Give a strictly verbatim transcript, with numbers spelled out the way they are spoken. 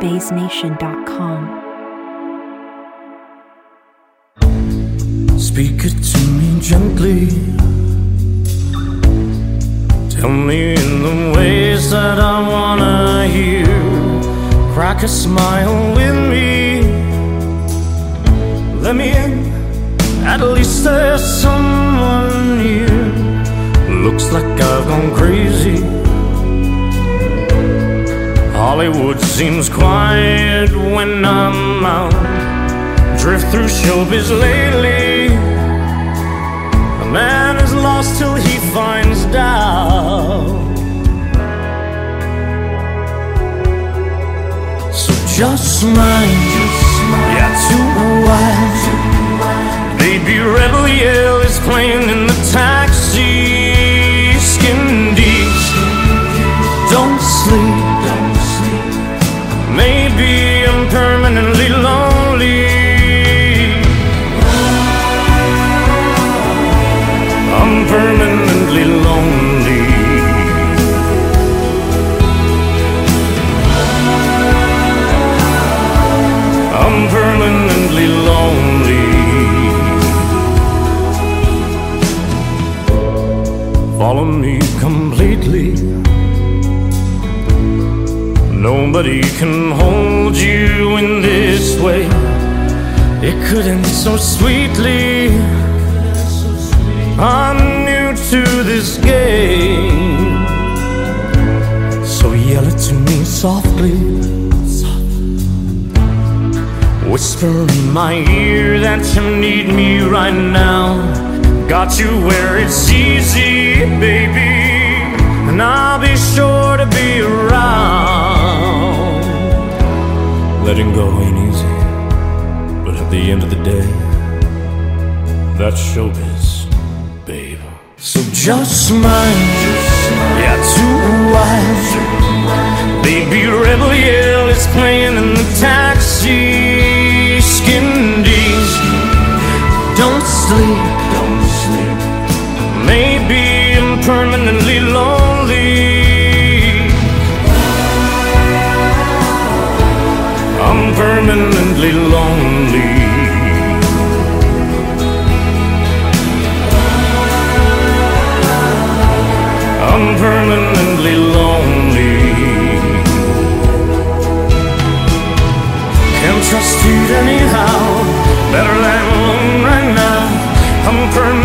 bass nation dot com. Speak it to me gently. Tell me in the ways that I wanna hear. Crack a smile with me. Let me in. At least there's someone here. Looks like I've gone crazy. Hollywood seems quiet when I'm out. Drift through showbiz lately. A man is lost till he finds out. So just smile, yeah, to a while. Baby Rebel Yell is playing in the taxi. Skin deep, don't sleep. Maybe I'm permanently lonely. I'm permanently lonely. I'm permanently lonely. Follow me completely. Nobody can hold you in this way. It could end so sweetly. I'm new to this game, so yell it to me softly. Whisper in my ear that you need me right now. Got you where it's easy, baby, and I'll be sure to be around. Letting go ain't easy, but at the end of the day, that's showbiz, babe. So just smile, yeah, to a while. Baby Rebel Yell is playing in the taxi. Skin deep, don't sleep. Maybe I'm permanently lonely. I'm permanently lonely. I'm permanently lonely. Can't trust you anyhow. Better than alone right now. I'm permanently